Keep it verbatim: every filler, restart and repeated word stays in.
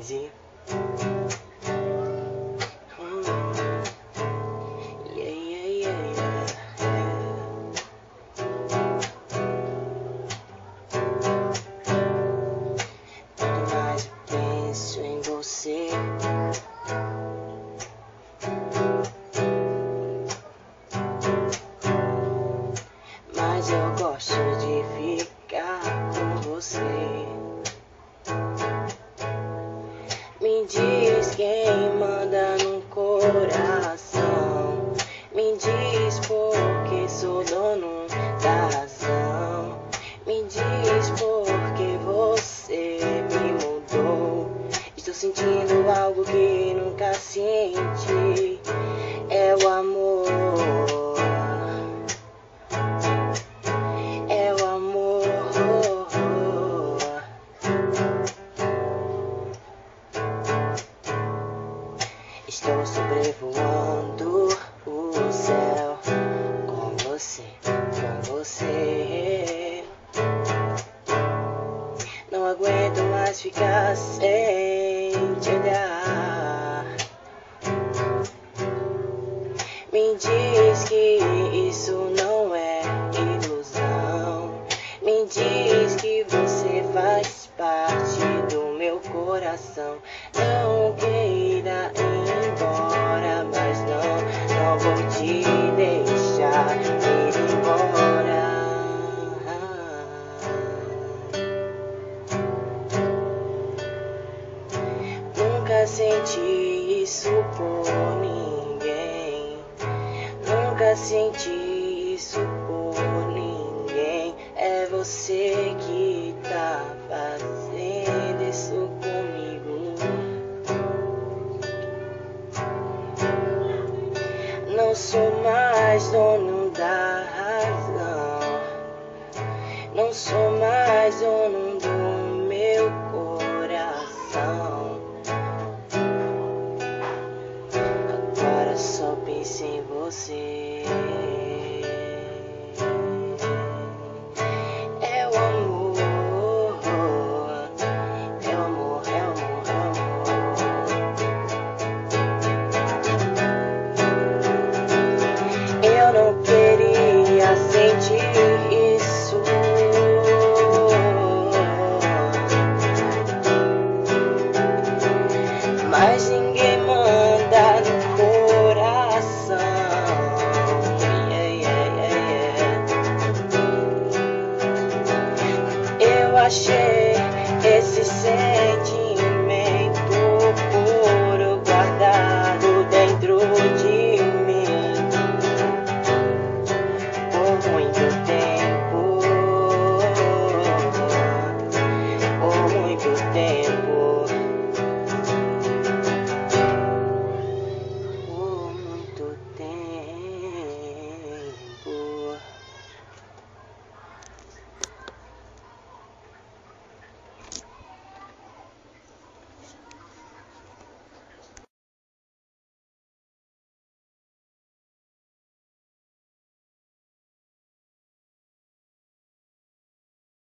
quinze. Hum. Yeah, yeah, yeah, yeah. Quanto mais eu penso em você, mas eu gosto de ficar com você. Me diz quem manda no coração, me diz por que sou dono da razão, me diz por que você me mudou. Estou sentindo algo que nunca senti, é o amor. É o amor. Estou sobrevoando o céu com você, com você. Não aguento mais ficar sem te olhar. Me diz que isso não é ilusão. Me diz que você faz parte do meu coração. Não queira ir embora, mas não, não vou te deixar ir embora. Nunca senti isso por ninguém. Nunca senti isso por ninguém. É você que tá fazendo isso comigo. Não sou mais dono da razão. Não sou mais dono do meu coração. Agora só penso em você. É o amor. É o amor, é o amor, é o amor. Eu não queria sentir isso, mas ninguém manda no coração. Yeah, yeah, yeah, yeah. Eu achei esse sentimento